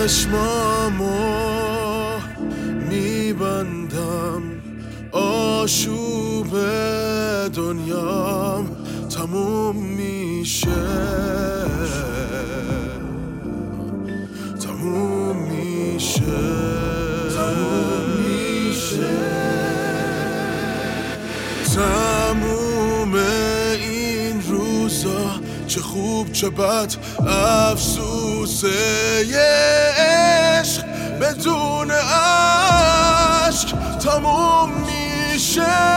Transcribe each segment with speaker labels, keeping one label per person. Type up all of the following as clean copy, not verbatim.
Speaker 1: چشمامو میبندم، آشوب دنیام تموم میشه، تموم میشه، تموم میشه. تموم این روزا چه خوب چه بد، افسوسه عشق بدون عشق تموم میشه.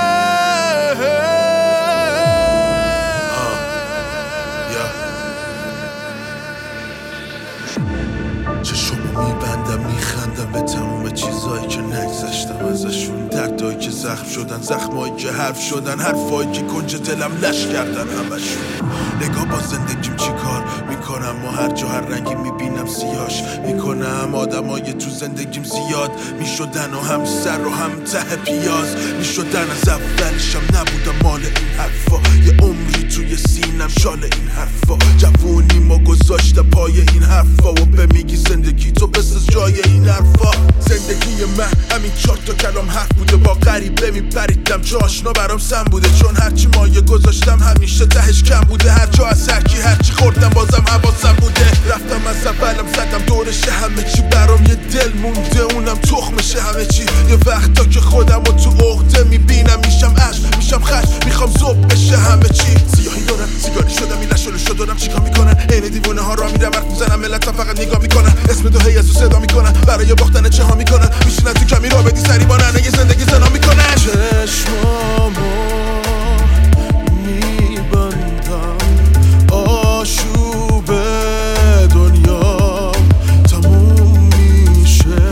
Speaker 1: چشمو میبندم میخندم به تموم چیزایی که نگذشتم ازشون، دردایی که زخم شدن، زخمایی که حرف شدن، حرفایی که کنج دلم لش کردن همشون. نگاه با زندگیم چی کار میکنم و هر جا هر رنگی میبینم سیاش میکنم. آدمای تو زندگیم زیاد میشدن و هم سر و هم ته پیاز میشدن، از اولشم نبودم مال این حرفا، یه عمری توی سینم شال این حرفا. جوونی ما گذاشته پای این حرفا و به میگی زندگی تو بساز جای این حرفا. زندگی من همین 4 تا کلام حرف بوده، با غریبه میپریدم چه آشنا برام سم بوده، چون هرچی مایه گذاشتم همیشه تهش کم بوده. هر جا از هرکی هرچی خوردم بازم حواسم بوده. رفتم از اولم زدم دورشه، همه چی برام یه دل مونده، اونم تخمشه همه چی. یه وقتا که خودم رو تو عقده میبینم میشم عشق میشم خش، میخوام ذوب بشه همه چی. سیاهی دارم سیگاری شدم این لشو لشو دارم چیکار میکنن، عین دیوونه ها را میرم حرف میزنم، ملتم فقط نگاه میکنن، اسم تو هی ازو صدا میکنن، برای باختن چه ها میکنن، میشینن تو کمی را بدی سری بانن، یه زندگی زنا میکنن. چشمامو میبندم، آشوب دنیا تموم میشه،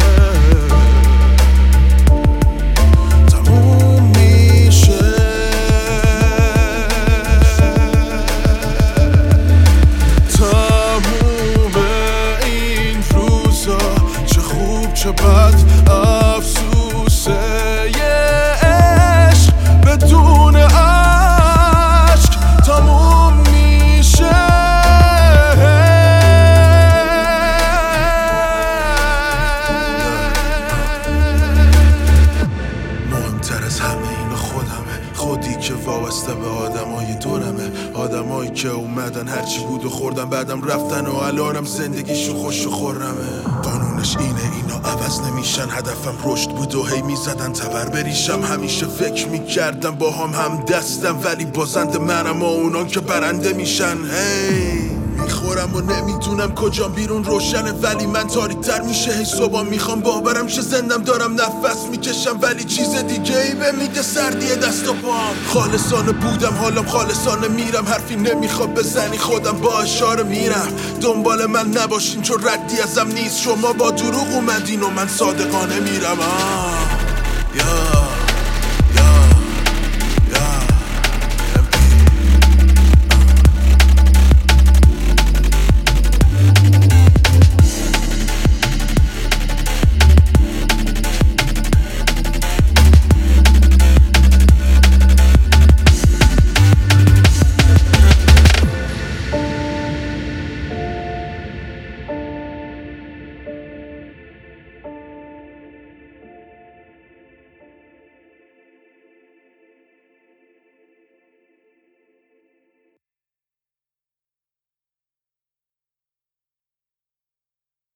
Speaker 1: تموم میشه. تموم این روزا چه خوب چه بد، افسوسه عشق بدون عشق تموم میشه. مهمتر از همه اینو خودمه، خودی که وابسته به آدمای دورمه، آدمایی که اومدن هرچی بود و خوردن بعدم رفتن و الانم زندگیشون خوش و خورمه. قانونش اینه اینا عوض نمیشن، هدفم رشد بود و هی میزدن تبر بریشم. همیشه فکر میکردم با هم دستم، ولی بازنده منم و اونان که برنده میشن. هی میخورم و نمیدونم کجام بیرون روشنه، ولی من تاریک تر میشه. هی صبح میخوام باورم شه زندم دارم نفس میکشم، ولی چیز دیگه ای به میگه سردی دست و پام. خالصانه بودم حالم خالصانه میرم، حرفی نمیخواد بزنی خودم با اشاره میرم. دنبال من نباشین چون ردی ازم نیست، شما با دروغ اومدین و من صادقانه میرم.